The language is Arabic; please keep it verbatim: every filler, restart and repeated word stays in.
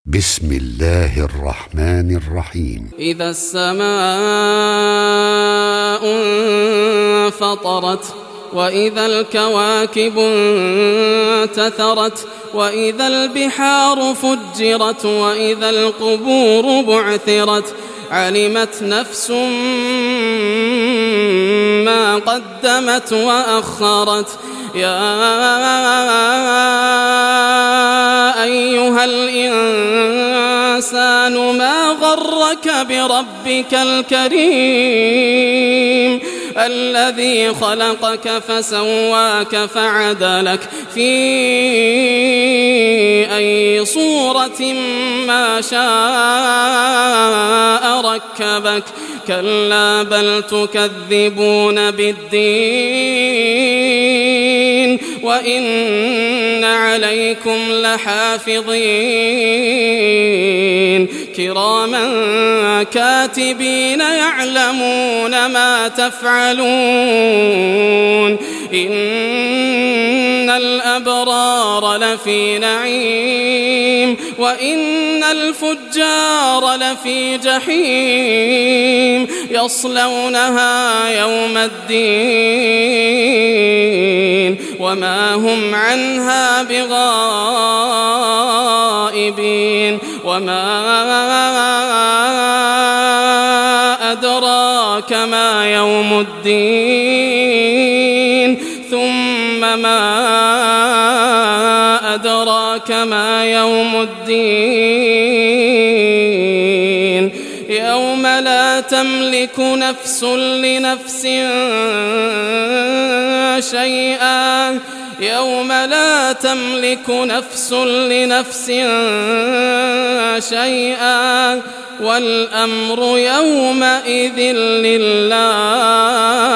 بسم الله الرحمن الرحيم. إذا السماء انفطرت وإذا الكواكب انتثرت وإذا البحار فجرت وإذا القبور بعثرت علمت نفس ما قدمت وأخرت. يا أيها الإنسان ما غرك بربك الكريم الذي خلقك فسواك فعدلك في أي صورة ما شاء ركبك. كلا بل تكذبون بالدين وإن عليكم لحافظين كراما كاتبين يعلمون ما تفعلون. إن الأبرار لفي نعيم وإن الفجار لفي جحيم يصلونها يوم الدين وما هم عنها بغائبين. وما أدراك ما يوم الدين ثم ما أدراك ما يوم الدين يوم لا تملك نفس لنفس شيئا يوم لا تملك نفس لنفس شيئا والأمر يومئذ لله.